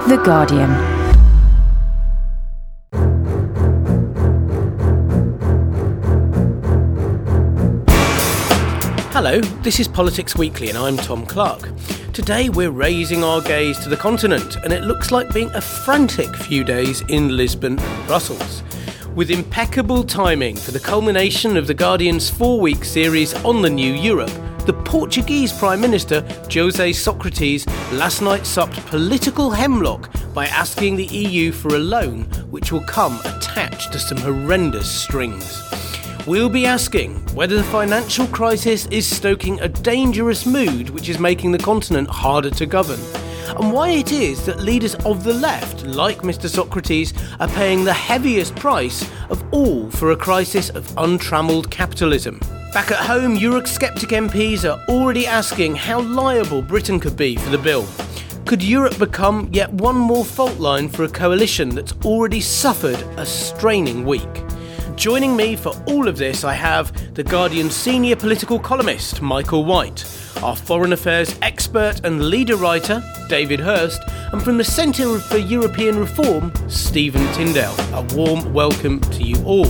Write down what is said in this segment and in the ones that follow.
The Guardian. Hello, this is Politics Weekly and I'm Tom Clark. Today we're raising our gaze to the continent and it looks like being a frantic few days in Lisbon and Brussels. With impeccable timing for the culmination of The Guardian's 4-week series on the new Europe, the Portuguese Prime Minister, José Sócrates, last night supped political hemlock by asking the EU for a loan which will come attached to some horrendous strings. We'll be asking whether the financial crisis is stoking a dangerous mood which is making the continent harder to govern, and why it is that leaders of the left, like Mr. Sócrates, are paying the heaviest price of all for a crisis of untrammelled capitalism. Back at home, Eurosceptic MPs are already asking how liable Britain could be for the bill. Could Europe become yet one more fault line for a coalition that's already suffered a straining week? Joining me for all of this, I have The Guardian's senior political columnist, Michael White, our foreign affairs expert and leader writer, David Hirst, and from the Centre for European Reform, Stephen Tindale. A warm welcome to you all.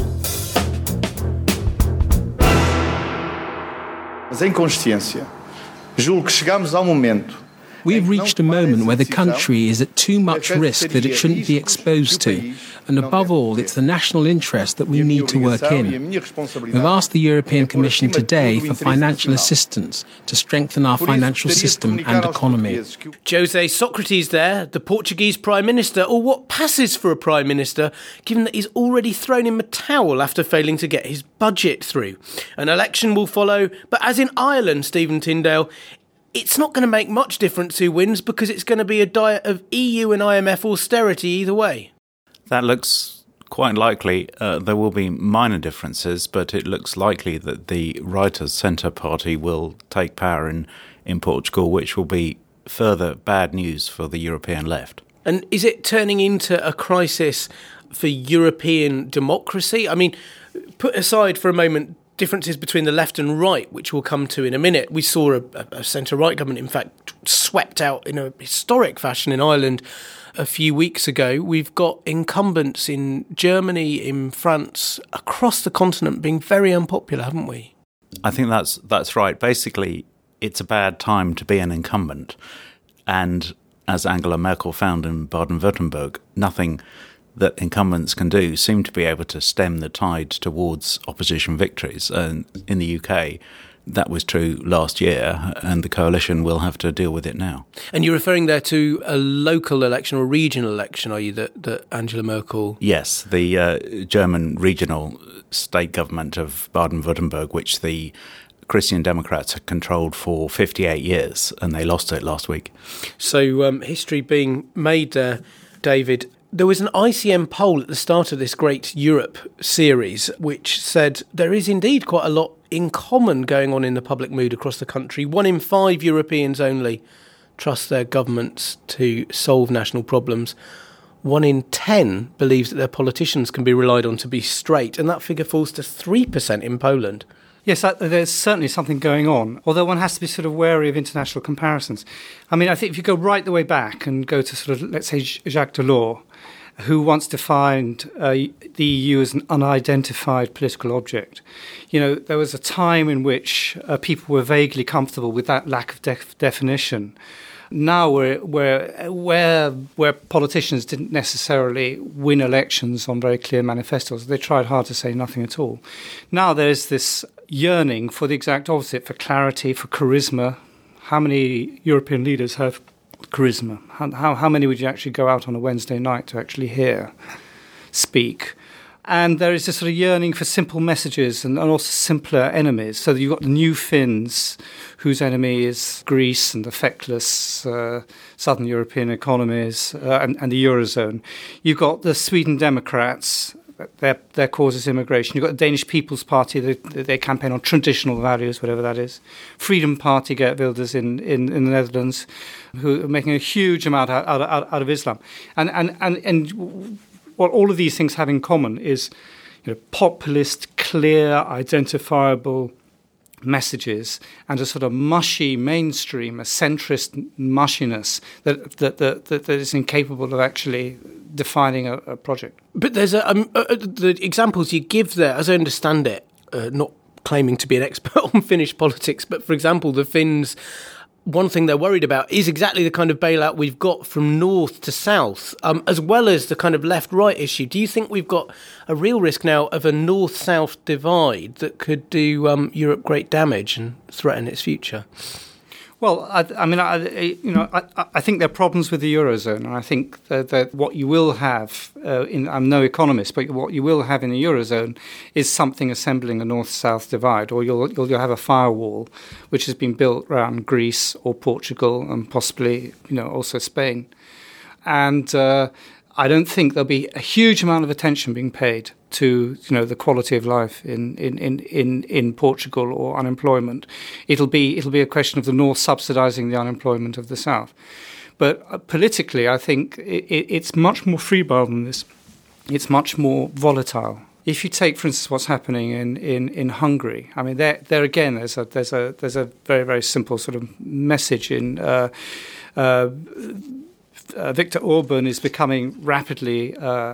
Mas em consciência, julgo que chegamos ao momento. We've reached a moment where the country is at too much risk that it shouldn't be exposed to, and above all, it's the national interest that we need to work in. We've asked the European Commission today for financial assistance to strengthen our financial system and economy. José Sócrates there, the Portuguese Prime Minister, or what passes for a Prime Minister, given that he's already thrown in the towel after failing to get his budget through. An election will follow, but as in Ireland, Stephen Tindale, it's not going to make much difference who wins because it's going to be a diet of EU and IMF austerity either way. That looks quite likely. There will be minor differences, but it looks likely that the Right-Centre Centre Party will take power in Portugal, which will be further bad news for the European left. And is it turning into a crisis for European democracy? I mean, put aside for a moment differences between the left and right, which we'll come to in a minute. We saw a centre-right government, in fact, swept out in a historic fashion in Ireland a few weeks ago. We've got incumbents in Germany, in France, across the continent being very unpopular, haven't we? I think that's right. Basically, it's a bad time to be an incumbent. And as Angela Merkel found in Baden-Württemberg, nothing that incumbents can do seem to be able to stem the tide towards opposition victories. And in the UK, that was true last year, and the coalition will have to deal with it now. And you're referring there to a local election or regional election, are you, that Angela Merkel? Yes, the German regional state government of Baden-Württemberg, which the Christian Democrats had controlled for 58 years, and they lost it last week. So history being made there, David. There was an ICM poll at the start of this Great Europe series which said there is indeed quite a lot in common going on in the public mood across the country. 1 in 5 Europeans only trust their governments to solve national problems. 1 in 10 believes that their politicians can be relied on to be straight, and that figure falls to 3% in Poland. Yes, there's certainly something going on, although one has to be sort of wary of international comparisons. I mean, I think if you go right the way back and go to sort of, let's say, Jacques Delors, who once defined the EU as an unidentified political object. You know, there was a time in which people were vaguely comfortable with that lack of definition. Now where politicians didn't necessarily win elections on very clear manifestos, they tried hard to say nothing at all. Now there's this yearning for the exact opposite, for clarity, for charisma. How many European leaders have charisma? How many would you actually go out on a Wednesday night to actually hear speak? And there is this sort of yearning for simple messages and also simpler enemies. So you've got the new Finns, whose enemy is Greece and the feckless southern European economies and the Eurozone. You've got the Sweden Democrats. Their cause is immigration. You've got the Danish People's Party, they campaign on traditional values, whatever that is. Freedom Party, Geert Wilders in the Netherlands, who are making a huge amount out of Islam. And what all of these things have in common is, you know, populist, clear, identifiable messages and a sort of mushy mainstream, a centrist mushiness that is incapable of actually defining a project. But there's the examples you give there, as I understand it, not claiming to be an expert on Finnish politics, but for example, the Finns, one thing they're worried about is exactly the kind of bailout we've got from north to south, as well as the kind of left-right issue. Do you think we've got a real risk now of a north-south divide that could do Europe great damage and threaten its future? Well, I think there are problems with the Eurozone, and I think that what you will have, I'm no economist, but what you will have in the Eurozone is something resembling a north-south divide, or you'll have a firewall which has been built around Greece or Portugal and possibly, also Spain. And I don't think there'll be a huge amount of attention being paid to the quality of life in Portugal or unemployment. It'll be a question of the north subsidising the unemployment of the south. But politically, I think it's much more febrile than this. It's much more volatile. If you take, for instance, what's happening in Hungary, I mean, there again, there's a very, very simple sort of message in. Viktor Orban is becoming rapidly,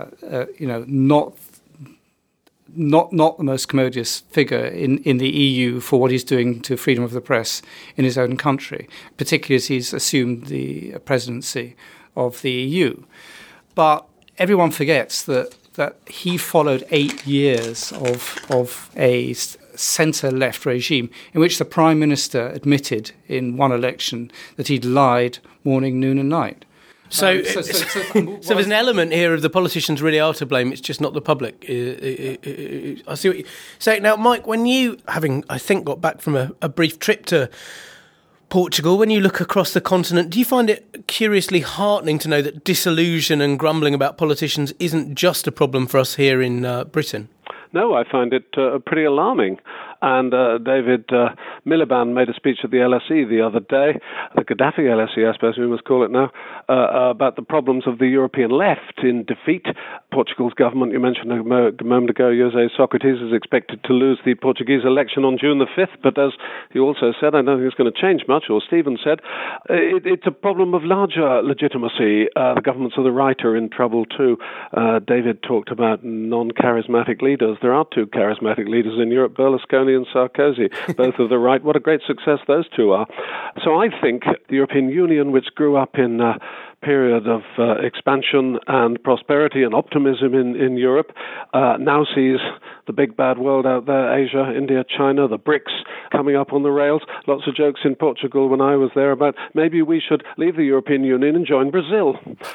not the most commodious figure in the EU for what he's doing to freedom of the press in his own country, particularly as he's assumed the presidency of the EU. But everyone forgets that he followed 8 years of a centre-left regime in which the Prime Minister admitted in one election that he'd lied morning, noon and night. So there's an element here of the politicians really are to blame. It's just not the public. I see what you say. Now, Mike, when you, having, I think, got back from a brief trip to Portugal, when you look across the continent, do you find it curiously heartening to know that disillusion and grumbling about politicians isn't just a problem for us here in Britain? No, I find it pretty alarming. And David Miliband made a speech at the LSE the other day, the Gaddafi LSE, I suppose we must call it now, about the problems of the European left in defeat. Portugal's government, you mentioned a moment ago, José Sócrates is expected to lose the Portuguese election on June the 5th, but as he also said, I don't think it's going to change much, or Stephen said, it's a problem of larger legitimacy. The governments of the right are in trouble too. David talked about non-charismatic leaders. There are two charismatic leaders in Europe, Berlusconi and Sarkozy, both of the right. What a great success those two are. So I think the European Union, which grew up in a period of expansion and prosperity and optimism in Europe, now sees the big bad world out there, Asia, India, China, the BRICS coming up on the rails. Lots of jokes in Portugal when I was there about maybe we should leave the European Union and join Brazil.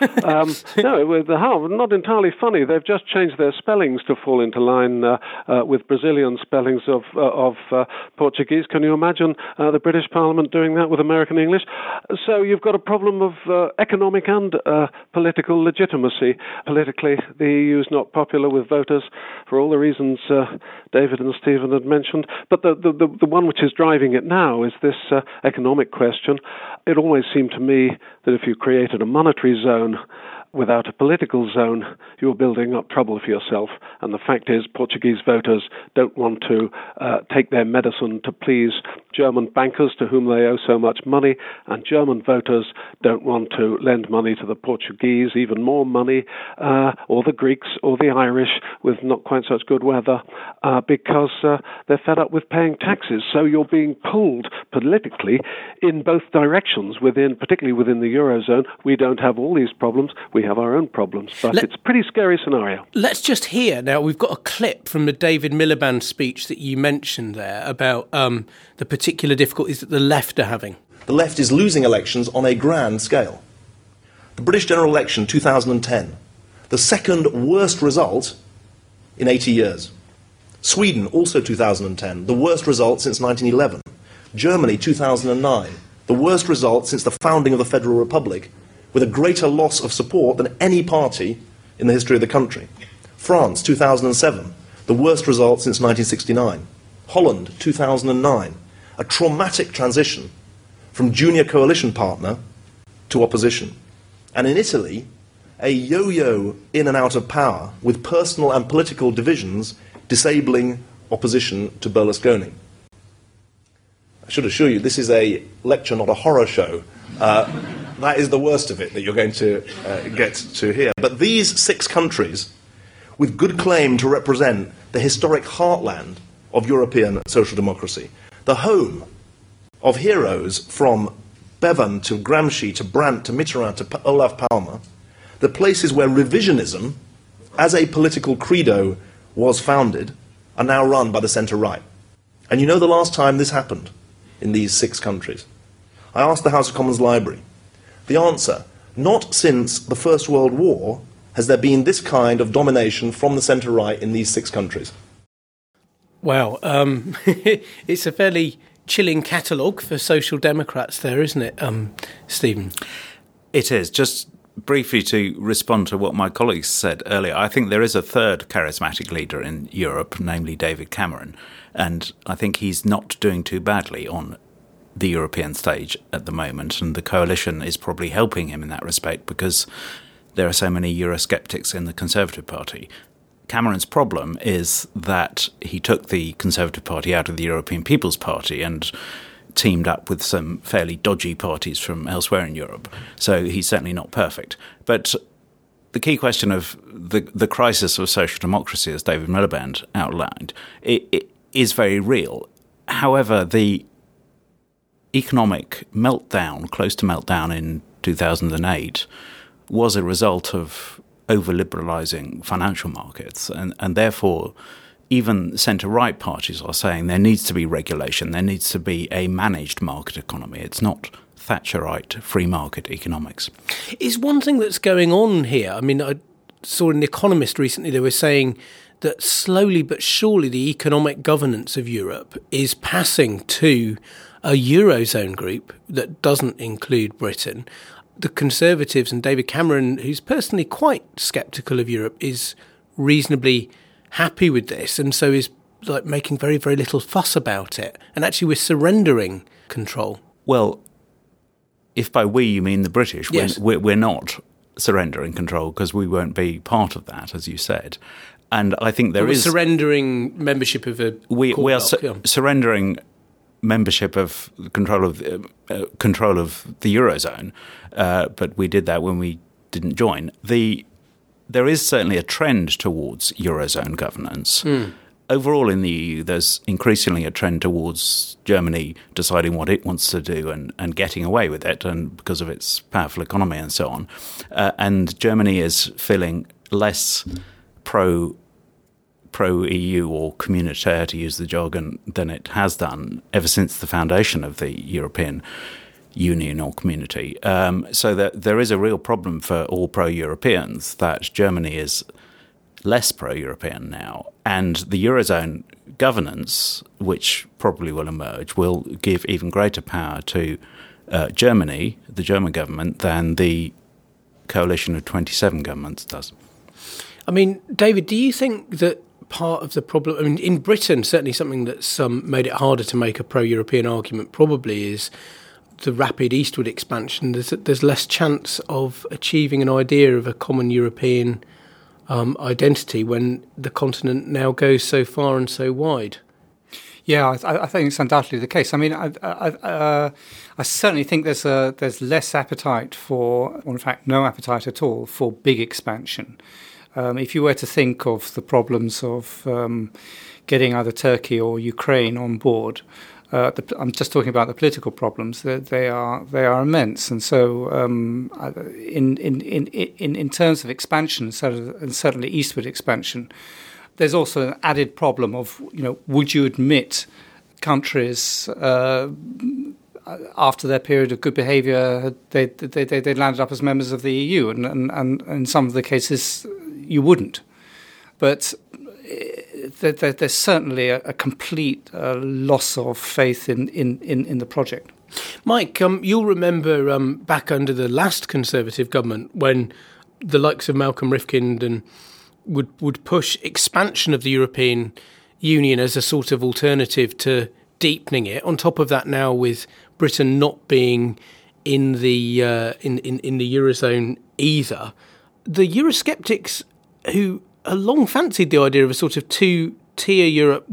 No, not entirely funny. They've just changed their spellings to fall into line with Brazilian spellings of Portuguese. Can you imagine the British Parliament doing that with American English? So you've got a problem of economic and political legitimacy. Politically, the EU is not popular with voters for all the reasons David and Stephen had mentioned. But the one which is driving it now is this economic question. It always seemed to me that if you created a monetary zone without a political zone, you're building up trouble for yourself. And the fact is, Portuguese voters don't want to take their medicine to please German bankers to whom they owe so much money, and German voters don't want to lend money to the Portuguese, even more money, or the Greeks or the Irish with not quite such good weather, because they're fed up with paying taxes. So you're being pulled politically in both directions, particularly within the Eurozone. We don't have all these problems. We have our own problems, but it's a pretty scary scenario. Let's just hear, now we've got a clip from the David Miliband speech that you mentioned there about the particular difficulties that the left are having. The left is losing elections on a grand scale. The British general election 2010, the second worst result in 80 years. Sweden, also 2010, the worst result since 1911. Germany, 2009, the worst result since the founding of the Federal Republic, with a greater loss of support than any party in the history of the country. France, 2007, the worst result since 1969. Holland, 2009, a traumatic transition from junior coalition partner to opposition. And in Italy, a yo-yo in and out of power with personal and political divisions disabling opposition to Berlusconi. should assure you, this is a lecture, not a horror show. That is the worst of it that you're going to get to hear. But these 6 countries, with good claim to represent the historic heartland of European social democracy, the home of heroes from Bevan to Gramsci to Brandt to Mitterrand to Olaf Palme, the places where revisionism as a political credo was founded, are now run by the centre-right. And you know the last time this happened in these 6 countries? I asked the House of Commons Library. The answer, not since the First World War has there been this kind of domination from the centre-right in these 6 countries. Wow, it's a fairly chilling catalogue for Social Democrats there, isn't it, Stephen? It is. Just briefly to respond to what my colleagues said earlier, I think there is a third charismatic leader in Europe, namely David Cameron, and I think he's not doing too badly on the European stage at the moment, and the coalition is probably helping him in that respect because there are so many Eurosceptics in the Conservative Party. Cameron's problem is that he took the Conservative Party out of the European People's Party and teamed up with some fairly dodgy parties from elsewhere in Europe. So he's certainly not perfect. But the key question of the crisis of social democracy, as David Miliband outlined, it is very real. However, the economic meltdown, close to meltdown in 2008, was a result of over-liberalising financial markets, and therefore even centre-right parties are saying there needs to be regulation, there needs to be a managed market economy. It's not Thatcherite free market economics. Is one thing that's going on here, I mean, I saw in The Economist recently, they were saying that slowly but surely the economic governance of Europe is passing to a Eurozone group that doesn't include Britain. The Conservatives and David Cameron, who's personally quite sceptical of Europe, is reasonably happy with this, and so is like making very, very little fuss about it. And actually we're surrendering control. Well, if by we you mean the British, yes. we're not surrendering control because we won't be part of that, as you said. And I think there is surrendering membership of a we are surrendering membership of control of the Eurozone, but we did that when we didn't join. There is certainly a trend towards Eurozone governance. Overall in the EU, there's increasingly a trend towards Germany deciding what it wants to do and getting away with it, and because of its powerful economy and so on. And Germany is feeling less pro-EU or communautaire, to use the jargon, than it has done ever since the foundation of the European Union or community. So that there is a real problem for all pro-Europeans that Germany is less pro-European now. And the Eurozone governance, which probably will emerge, will give even greater power to Germany, the German government, than the coalition of 27 governments does. I mean, David, do you think that part of the problem, I mean, in Britain, certainly something that's made it harder to make a pro-European argument probably is the rapid eastward expansion. There's less chance of achieving an idea of a common European identity when the continent now goes so far and so wide. Yeah, I think it's undoubtedly the case. I mean, I certainly think there's less appetite for, or in fact, no appetite at all for big expansion. If you were to think of the problems of getting either Turkey or Ukraine on board, I'm just talking about the political problems. They are immense, and so in terms of expansion, and certainly eastward expansion, there's also an added problem of, would you admit countries after their period of good behaviour they landed up as members of the EU, and in some of the cases you wouldn't, but there's certainly a complete loss of faith in the project. Mike, you'll remember back under the last Conservative government when the likes of Malcolm Rifkind would push expansion of the European Union as a sort of alternative to deepening it. On top of that, now with Britain not being in the in the Eurozone either, the Eurosceptics who long fancied the idea of a sort of two-tier Europe with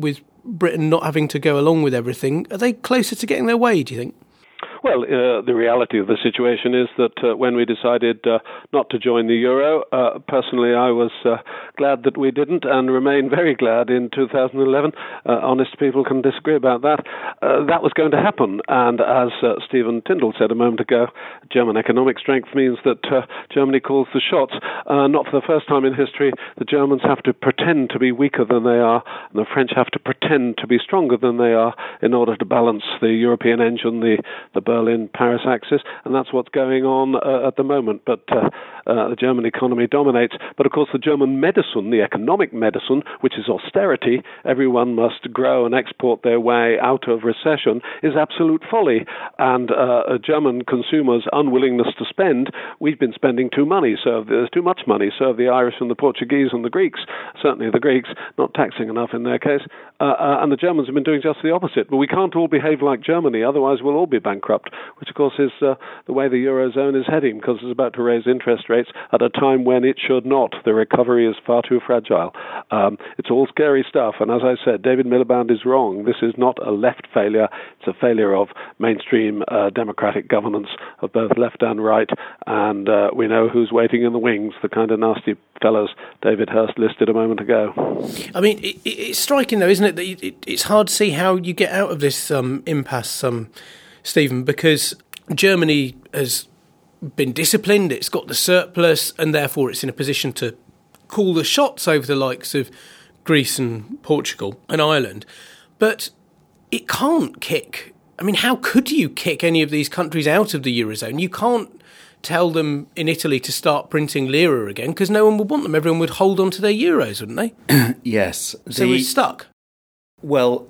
Britain not having to go along with everything, are they closer to getting their way, do you think? Well, the reality of the situation is that when we decided not to join the euro, personally I was glad that we didn't and remain very glad in 2011. Honest people can disagree about that. That was going to happen. And as Stephen Tindall said a moment ago, German economic strength means that Germany calls the shots. Not for the first time in history, the Germans have to pretend to be weaker than they are, and the French have to pretend to be stronger than they are in order to balance the European engine, the Berlin-Paris axis, and that's what's going on at the moment. But the German economy dominates. But of course, the German medicine, the economic medicine, which is austerity, everyone must grow and export their way out of recession, is absolute folly. And German consumers' unwillingness to spend, we've been spending too there's too much money, so the Irish and the Portuguese and the Greeks, certainly the Greeks, not taxing enough in their case, and the Germans have been doing just the opposite. But we can't all behave like Germany, otherwise we'll all be bankrupt, which of course is the way the Eurozone is heading, because it's about to raise interest rates at a time when it should not. The recovery is far too fragile. It's all scary stuff, and as I said, David Miliband is wrong. This is not a left failure, it's a failure of mainstream democratic governance of both left and right, and we know who's waiting in the wings, the kind of nasty fellows David Hirst listed a moment ago. I mean, it's striking though, isn't it, that it's hard to see how you get out of this impasse, Stephen, because Germany has been disciplined, it's got the surplus, and therefore it's in a position to call the shots over the likes of Greece and Portugal and Ireland. But it can't kick. I mean, how could you kick any of these countries out of the Eurozone? You can't tell them in Italy to start printing lira again, because no one would want them. Everyone would hold on to their euros, wouldn't they? Yes. So we're stuck. Well,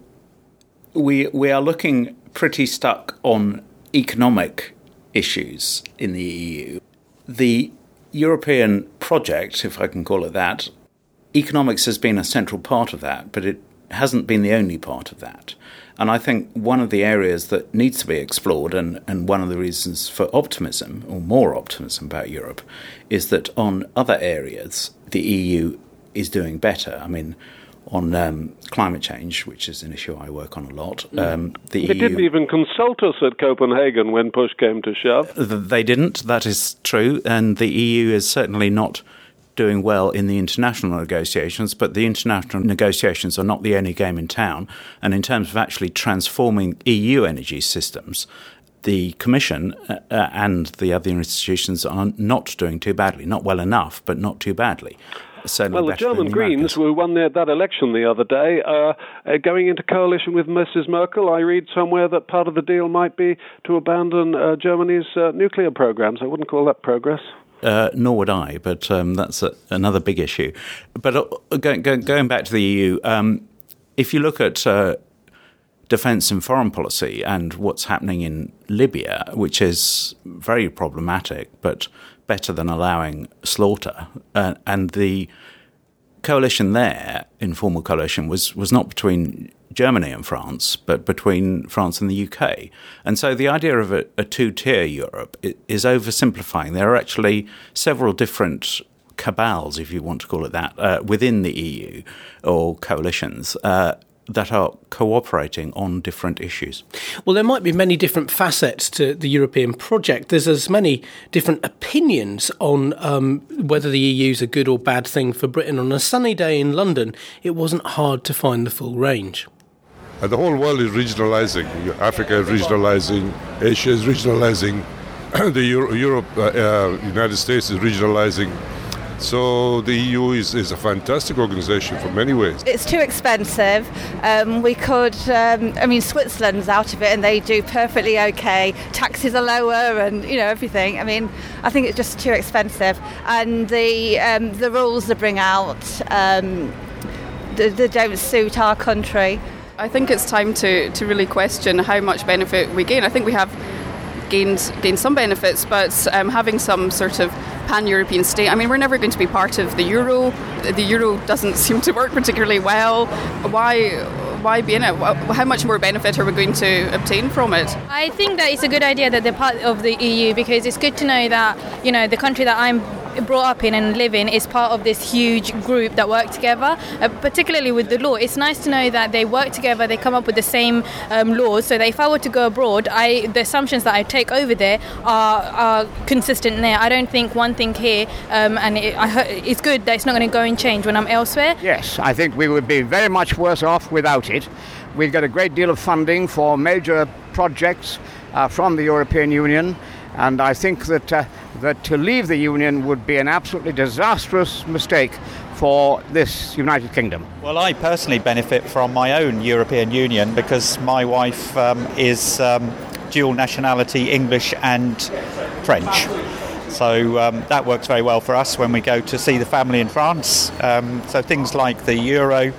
we are looking pretty stuck on economic issues in the EU. The European project, if I can call it that, economics has been a central part of that, but it hasn't been the only part of that. And I think one of the areas that needs to be explored, and one of the reasons for optimism, or more optimism about Europe, is that on other areas, the EU is doing better. I mean, on climate change, which is an issue I work on a lot. They didn't even consult us at Copenhagen when push came to shove. They didn't, that is true, and the EU is certainly not doing well in the international negotiations, but the international negotiations are not the only game in town. And in terms of actually transforming EU energy systems, the Commission and the other institutions are not doing too badly. Not well enough, but not too badly. Well, the German Greens, who won that election the other day, going into coalition with Mrs. Merkel. I read somewhere that part of the deal might be to abandon Germany's nuclear programs. I wouldn't call that progress. Nor would I, but that's another big issue. But going back to the EU, if you look at defence and foreign policy and what's happening in Libya, which is very problematic, but better than allowing slaughter, and the coalition there, informal coalition, was not between Germany and France, but between France and the UK. And so the idea of a two-tier Europe is oversimplifying. There are actually several different cabals, if you want to call it that, within the EU, or coalitions, that are cooperating on different issues. Well, there might be many different facets to the European project. There's as many different opinions on whether the EU is a good or bad thing for Britain. On a sunny day in London, it wasn't hard to find the full range. The whole world is regionalizing. Africa is regionalizing, Asia is regionalizing, the United States is regionalizing. So the EU is a fantastic organisation for many ways. It's too expensive. We could, Switzerland's out of it and they do perfectly okay. Taxes are lower and, everything. I think it's just too expensive. And the rules they bring out, they don't suit our country. I think it's time to really question how much benefit we gain. I think we have gained some benefits, but having some sort of pan-European state, we're never going to be part of the euro. The euro doesn't seem to work particularly well. Why be in it? How much more benefit are we going to obtain from it? I think that it's a good idea that they're part of the EU, because it's good to know that, the country that I'm brought up in and live in is part of this huge group that work together, particularly with the law. It's nice to know that they work together, they come up with the same laws, so that if I were to go abroad, the assumptions that I take over there are consistent there. I don't think one thing here, it's good that it's not going to go and change when I'm elsewhere. Yes, I think we would be very much worse off without it. We've got a great deal of funding for major projects from the European Union, and I think that to leave the Union would be an absolutely disastrous mistake for this United Kingdom. Well, I personally benefit from my own European Union because my wife is dual nationality, English and French. So that works very well for us when we go to see the family in France. So things like the euro,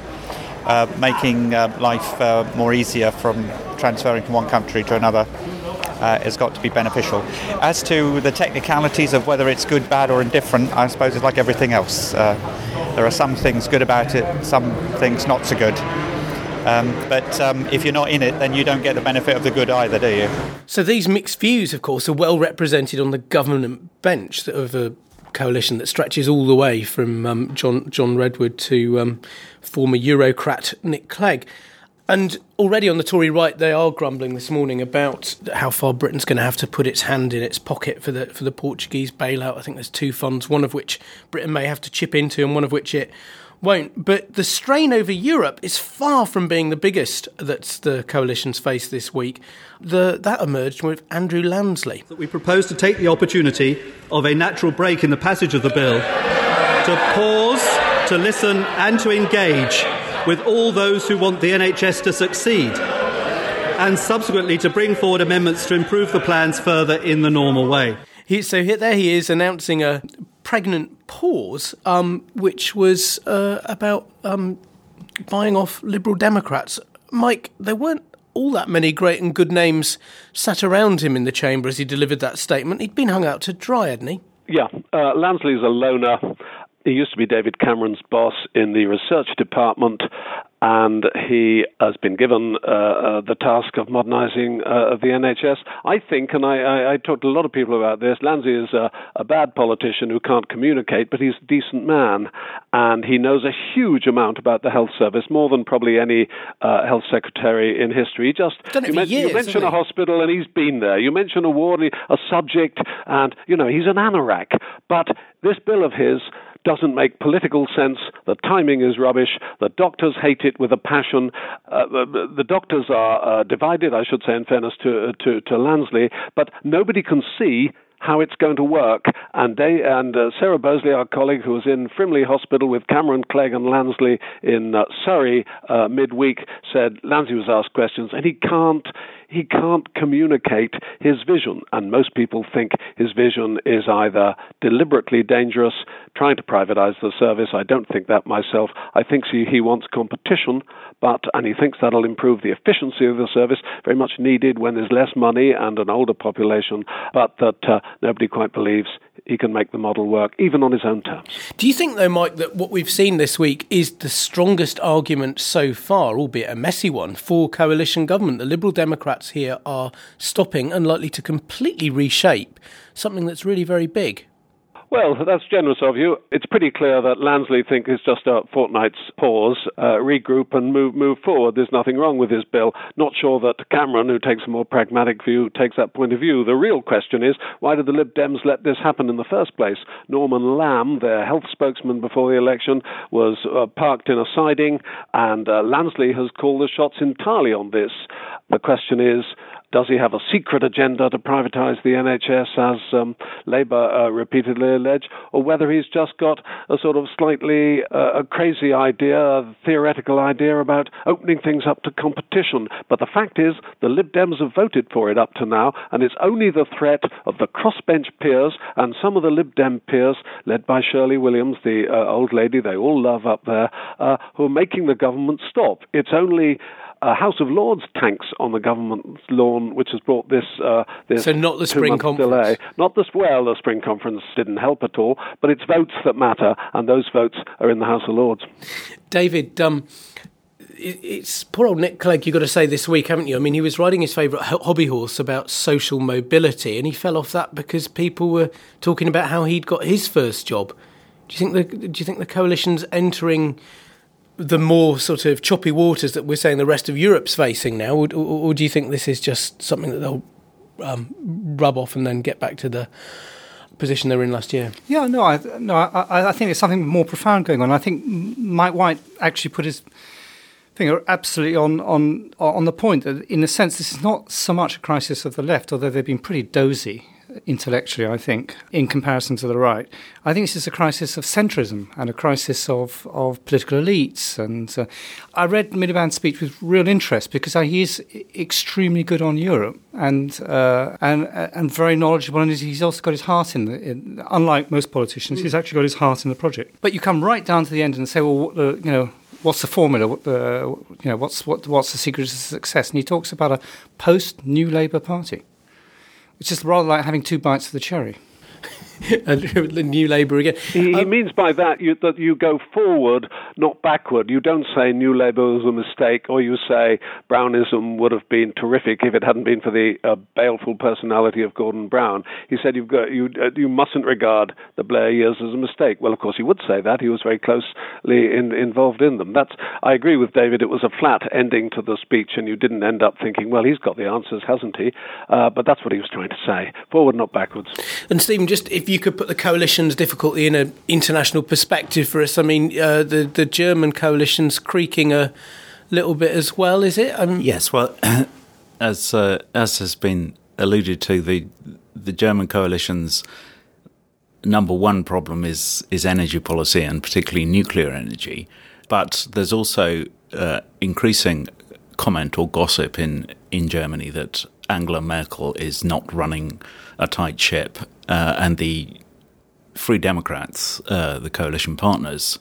making life more easier from transferring from one country to another has got to be beneficial. As to the technicalities of whether it's good, bad or indifferent, I suppose it's like everything else. There are some things good about it, some things not so good. But if you're not in it, then you don't get the benefit of the good either, do you? So these mixed views, of course, are well represented on the government bench of a coalition that stretches all the way from John Redwood to former Eurocrat Nick Clegg. And already on the Tory right, they are grumbling this morning about how far Britain's going to have to put its hand in its pocket for the Portuguese bailout. I think there's two funds, one of which Britain may have to chip into and one of which it won't. But the strain over Europe is far from being the biggest that the coalition's faced this week. That emerged with Andrew Lansley. We propose to take the opportunity of a natural break in the passage of the bill to pause, to listen and to engage with all those who want the NHS to succeed, and subsequently to bring forward amendments to improve the plans further in the normal way. There he is announcing a pregnant pause, which was about buying off Liberal Democrats. Mike, there weren't all that many great and good names sat around him in the chamber as he delivered that statement. He'd been hung out to dry, hadn't he? Yeah, Lansley's a loner. He used to be David Cameron's boss in the research department, and he has been given the task of modernising the NHS. I think, and I talked to a lot of people about this, Lansley is a bad politician who can't communicate, but he's a decent man, and he knows a huge amount about the health service, more than probably any health secretary in history. You mention a hospital, and he's been there. You mention a ward, a subject, and, he's an anorak. But this bill of his doesn't make political sense. The timing is rubbish. The doctors hate it with a passion. The doctors are divided, I should say, in fairness to Lansley, but nobody can see how it's going to work. And Sarah Bosley, our colleague who was in Frimley Hospital with Cameron, Clegg and Lansley in Surrey midweek, said Lansley was asked questions and he can't communicate his vision. And most people think his vision is either deliberately dangerous, trying to privatise the service. I don't think that myself. I think he wants competition, and he thinks that'll improve the efficiency of the service, very much needed when there's less money and an older population, but that nobody quite believes he can make the model work, even on his own terms. Do you think, though, Mike, that what we've seen this week is the strongest argument so far, albeit a messy one, for coalition government? The Liberal Democrats here are stopping and likely to completely reshape something that's really very big. Well, that's generous of you. It's pretty clear that Lansley thinks it's just a fortnight's pause, regroup and move forward. There's nothing wrong with his bill. Not sure that Cameron, who takes a more pragmatic view, takes that point of view. The real question is, why did the Lib Dems let this happen in the first place? Norman Lamb, their health spokesman before the election, was parked in a siding, and Lansley has called the shots entirely on this. The question is, does he have a secret agenda to privatise the NHS, as Labour repeatedly allege, or whether he's just got a sort of slightly a crazy idea, a theoretical idea about opening things up to competition? But the fact is, the Lib Dems have voted for it up to now, and it's only the threat of the crossbench peers and some of the Lib Dem peers, led by Shirley Williams, the old lady they all love up there, who are making the government stop. It's only House of Lords tanks on the government's lawn, which has brought this so not the spring conference delay. The spring conference didn't help at all, but it's votes that matter, and those votes are in the House of Lords. David, it's poor old Nick Clegg, you've got to say, this week, haven't you? I mean, he was riding his favourite hobby horse about social mobility, and he fell off that because people were talking about how he'd got his first job. Do you think the coalition's entering the more sort of choppy waters that we're saying the rest of Europe's facing now, or do you think this is just something that they'll rub off and then get back to the position they were in last year? Yeah, I think there's something more profound going on. I think Mike White actually put his finger absolutely on the point that, in a sense, this is not so much a crisis of the left, although they've been pretty dozy intellectually, I think, in comparison to the right. I think this is a crisis of centrism and a crisis of political elites. And I read Miliband's speech with real interest because he is extremely good on Europe and very knowledgeable, and he's also got his heart in unlike most politicians, he's actually got his heart in the project. But you come right down to the end and say, well, what's the formula? What's the secret to success? And he talks about a post-New Labour Party. It's just rather like having two bites of the cherry. The New Labour again. He means by that that you go forward, not backward. You don't say New Labour was a mistake, or you say Brownism would have been terrific if it hadn't been for the baleful personality of Gordon Brown. He said you mustn't regard the Blair years as a mistake. Well, of course, he would say that. He was very closely involved in them. I agree with David. It was a flat ending to the speech, and you didn't end up thinking, well, he's got the answers, hasn't he? But that's what he was trying to say. Forward, not backwards. And Stephen, just if you could put the coalition's difficulty in an international perspective for us, I mean, the German coalition's creaking a little bit as well, is it? Yes, well, as has been alluded to, the German coalition's number one problem is energy policy, and particularly nuclear energy. But there's also increasing comment or gossip in Germany that Angela Merkel is not running a tight ship, and the Free Democrats, the coalition partners,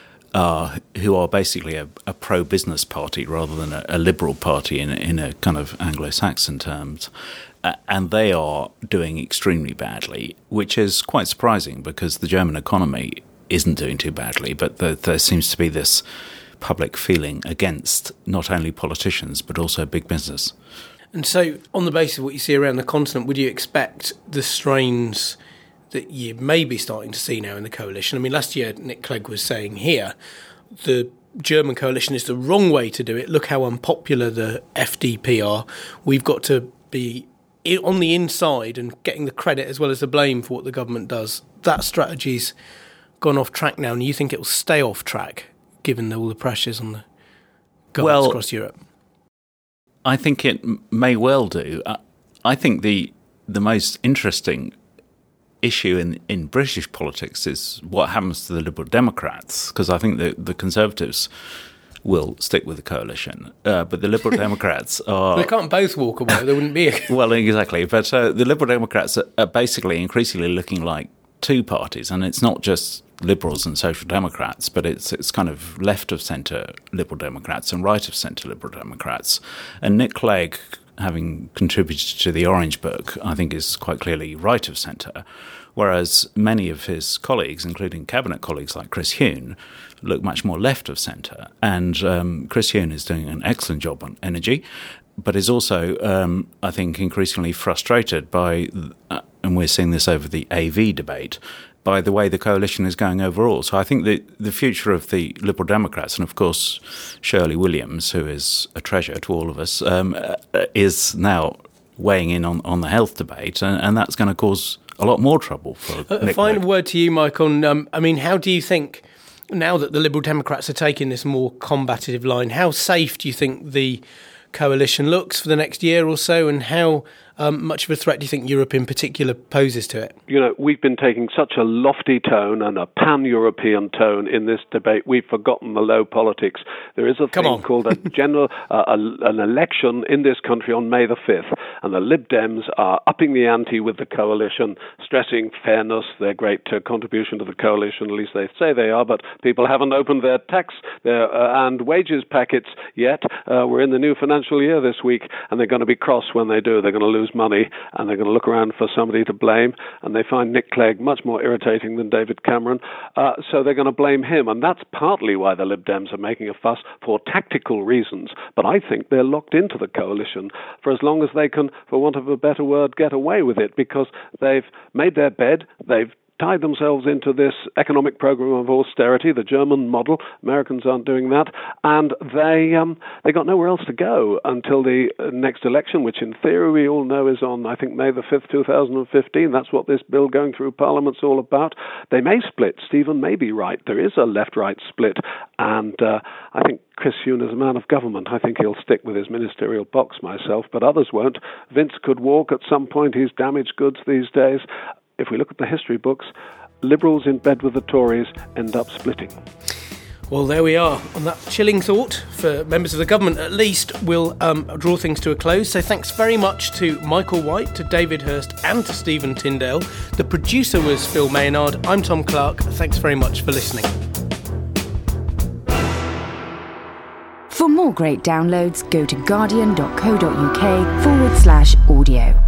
who are basically a pro-business party rather than a liberal party in a kind of Anglo-Saxon terms, and they are doing extremely badly, which is quite surprising because the German economy isn't doing too badly, but there seems to be this public feeling against not only politicians but also big business. And so, on the basis of what you see around the continent, would you expect the strains that you may be starting to see now in the coalition? I mean, last year, Nick Clegg was saying here, the German coalition is the wrong way to do it. Look how unpopular the FDP are. We've got to be on the inside and getting the credit as well as the blame for what the government does. That strategy's gone off track now, and you think it will stay off track, given all the pressures on the governments across Europe? I think it may well do. I think the most interesting issue in British politics is what happens to the Liberal Democrats, because I think the Conservatives will stick with the coalition, but the Liberal Democrats are... They can't both walk away, there wouldn't be a... Well, exactly, but the Liberal Democrats are basically increasingly looking like two parties, and it's not just Liberals and Social Democrats, but it's kind of left-of-centre Liberal Democrats and right-of-centre Liberal Democrats. And Nick Clegg, having contributed to the Orange Book, I think is quite clearly right-of-centre, whereas many of his colleagues, including cabinet colleagues like Chris Huhne, look much more left-of-centre. And Chris Huhne is doing an excellent job on energy, but is also, I think, increasingly frustrated by, and we're seeing this over the AV debate, by the way the coalition is going overall. So I think the future of the Liberal Democrats, and of course Shirley Williams, who is a treasure to all of us, is now weighing in on the health debate, and that's going to cause a lot more trouble for Nick A final Clegg. word to you, Mike, on, how do you think, now that the Liberal Democrats are taking this more combative line, how safe do you think the coalition looks for the next year or so, and how much of a threat do you think Europe in particular poses to it? You know, we've been taking such a lofty tone and a pan-European tone in this debate, we've forgotten the low politics. There is a thing called a general, an election in this country on May the 5th, and the Lib Dems are upping the ante with the coalition, stressing fairness, their great contribution to the coalition, at least they say they are, but people haven't opened their tax and wages packets yet. We're in the new financial year this week, and they're going to be cross when they do. They're going to lose lose money, and they're going to look around for somebody to blame, and they find Nick Clegg much more irritating than David Cameron, so they're going to blame him, and that's partly why the Lib Dems are making a fuss for tactical reasons. But I think they're locked into the coalition for as long as they can, for want of a better word, get away with it, because they've made their bed, they've tied themselves into this economic program of austerity, the German model. Americans aren't doing that, and they got nowhere else to go until the next election, which in theory we all know is on, I think, May the 5th, 2015. That's what this bill going through Parliament's all about. They may split. Stephen may be right. There is a left-right split, and I think Chris Huhne is a man of government. I think he'll stick with his ministerial box myself, but others won't. Vince could walk at some point. He's damaged goods these days. If we look at the history books, Liberals in bed with the Tories end up splitting. Well, there we are. On that chilling thought, for members of the government at least, we'll draw things to a close. So thanks very much to Michael White, to David Hurst and to Stephen Tyndale. The producer was Phil Maynard. I'm Tom Clark. Thanks very much for listening. For more great downloads, go to guardian.co.uk/audio.